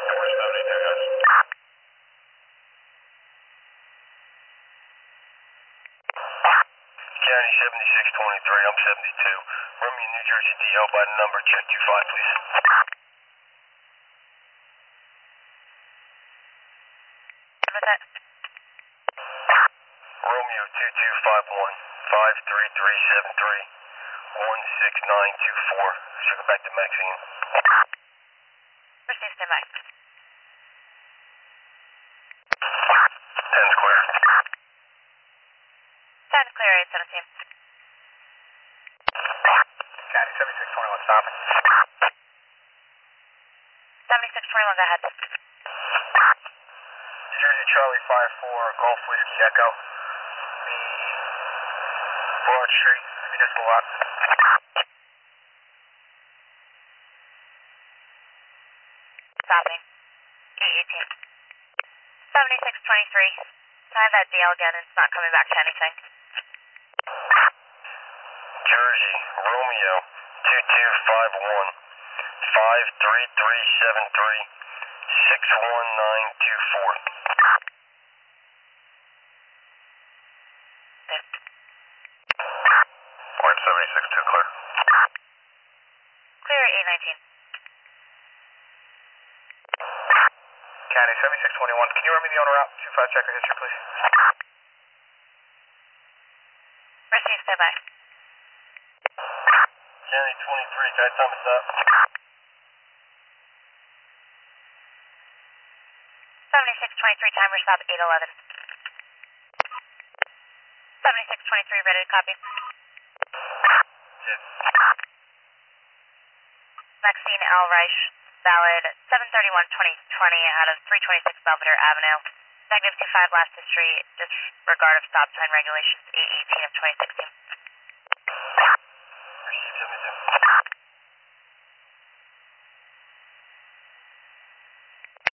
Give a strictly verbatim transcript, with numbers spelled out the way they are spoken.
We're seventy-two, guys. County seventy-six twenty-three, I'm seventy-two. Run me a New Jersey D L by the number, check two five, please. What's that? Romeo two two five one, five three three seven three, one six nine two four. Should go back to Maxine. Receive, stand by. ten's clear. Sound clear, eight seventeen. County seventy-six twenty-one, stopping. seventy-six twenty-one, go ahead. New Jersey Charlie five four, Golf Whiskey Echo. The Broad Street, municipal lot. Stopping. eight eighteen. seventy-six twenty-three. Try that D L again, it's not coming back to anything. Jersey, Romeo, two two five one, five three three seven three, six one nine two four. Point seventy-six two clear. Clear, eight nineteen. County seventy-six twenty-one, can you run me the owner route? two five checker history, please. Receive, stand by. County twenty-three, can I time us up? seventy-six twenty-three, timer stop, eight eleven. seventy-six twenty-three, ready to copy. Yes. Maxine L. Reich, valid seven thirty-one twenty twenty out of three twenty-six Belvedere Avenue. Negative two five last history, disregard of stop sign regulations eight eighteen of twenty sixteen.